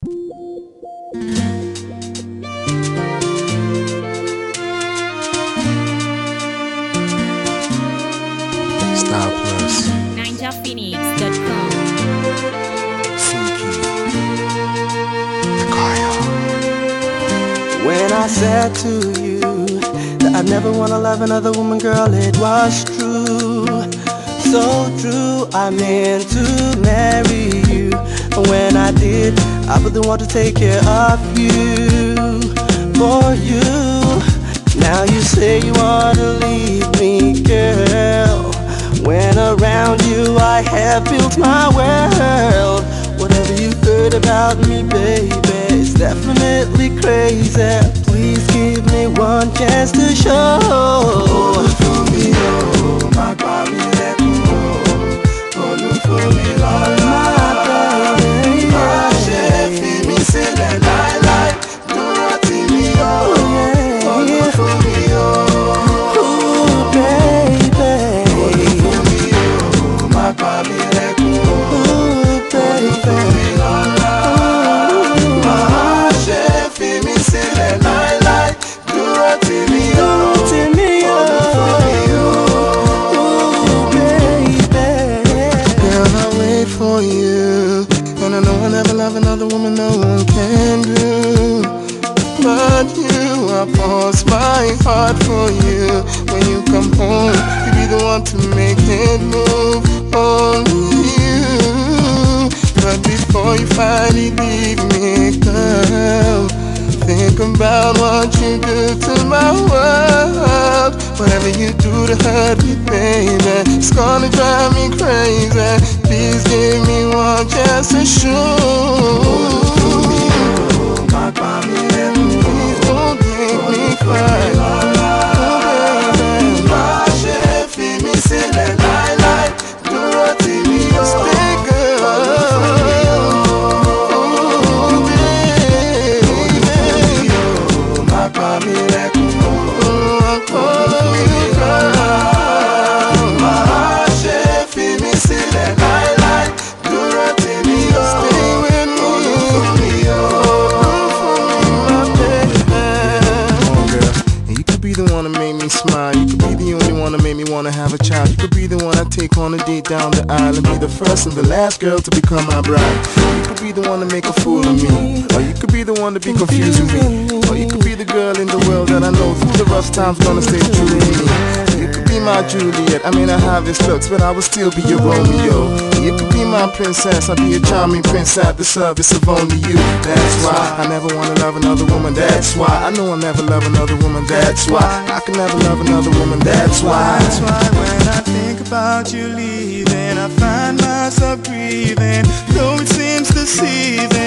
Style Plus, NinjaPhoenix.com. Suki, Kaya. When I said to you that I never wanna love another woman, girl, it was true. So true, I meant to marry you. But when I did, I wouldn't want to take care of you. For you, now you say you wanna leave me, girl. When around you I have built my world. Whatever you heard about me, baby, it's definitely crazy. Please give me one chance to show. My baby, another woman no one can do. But you, I pause my heart for you. When you come home, you be the one to make it move. Only you. But before you finally leave me, girl, think about what you do to my world. Whatever you do to hurt me, baby, it's gonna drive me crazy. Please give me one chance to show. Please don't make me cry. Oh, baby. Stay, girl. Oh, baby. Smile. You could be the only one that made me wanna have a child. You could be the one I take on a date down the aisle and be the first and the last girl to become my bride. You could be the one to make a fool of me, or you could be the one to be confusing me, or you could be the girl in the world that I know through the rough times gonna stay true to me. You could be my Juliet. I mean I have his looks, but I will still be your Romeo. You could be my princess. I'll be a charming prince at the service of only you. That's why I never wanna love another woman. That's why I know I'll never love another woman. That's why I can never love another woman. That's why. That's why when I think about you leaving, I find myself grieving. Though it seems deceiving,